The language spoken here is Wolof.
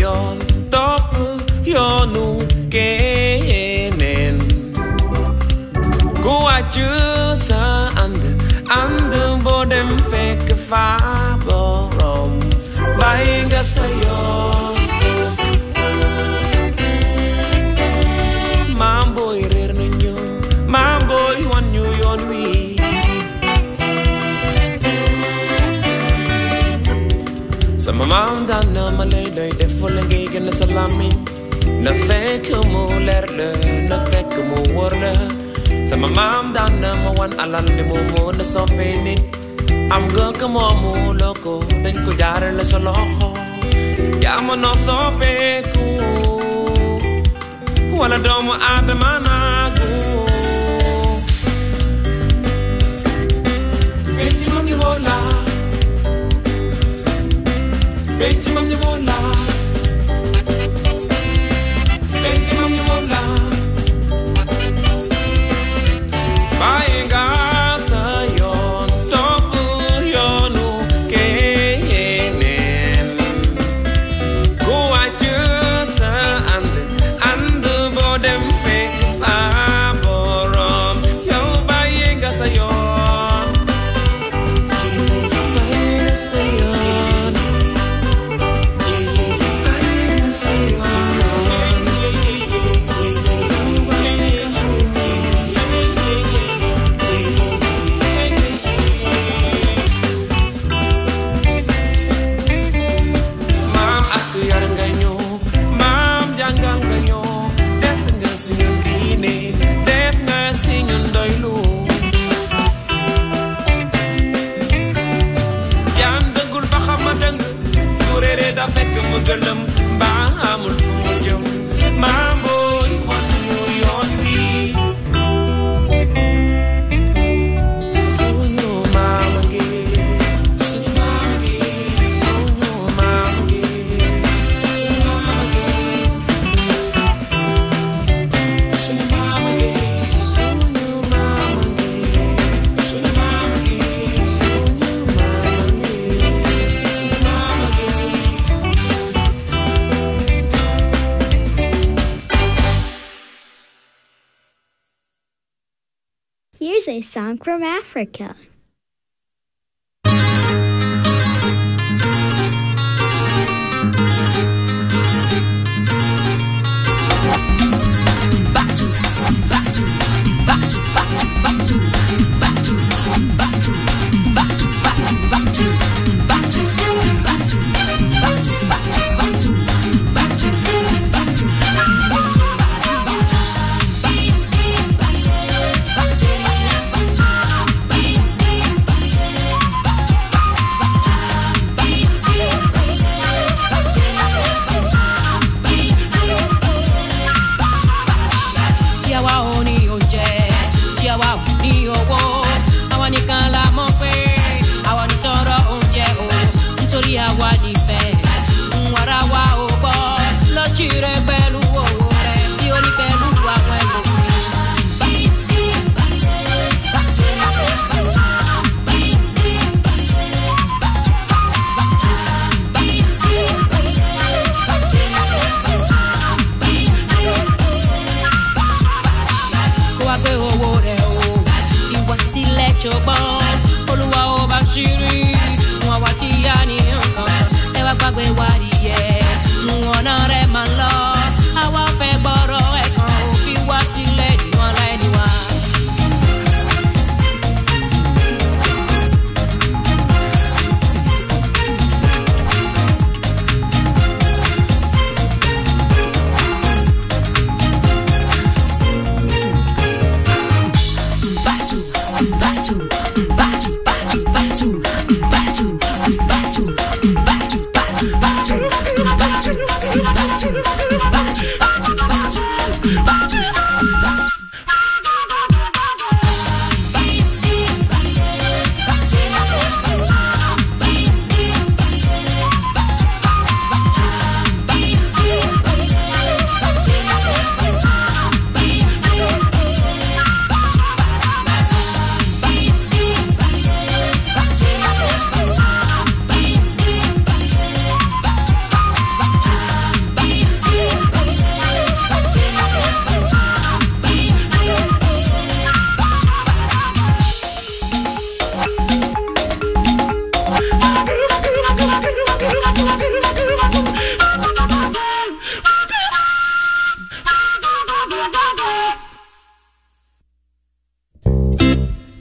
yon top yonu kenen go aju sa and bodem fake fa borom bainga sayon mambo irer nyo mambo yon you yon we sama mam dan na malay day defol ngay gën sa lamin na fekk mo leer la na fekk mo wor la sama mam dan na ma wan alal ni mo na soppe nit am nga ka mo loko dañ ko jaaral la sa loxo yaa ma no soppe ku wala doomu aadama naagu benci mam ni wola benci mam ni wola benci mam ni wola bainga sayon topu yonu kenen go aju sa and bodem fe aborom yo bainga sayon bainga sayon bainga sayon Galam ba amul fu jëm mambo wan yoon bi suñu mama gi suñu mama gi suñu mama gi suñu mama gi suñu mama gi suñu mama gi Here's a song from Africa. Batu go, go.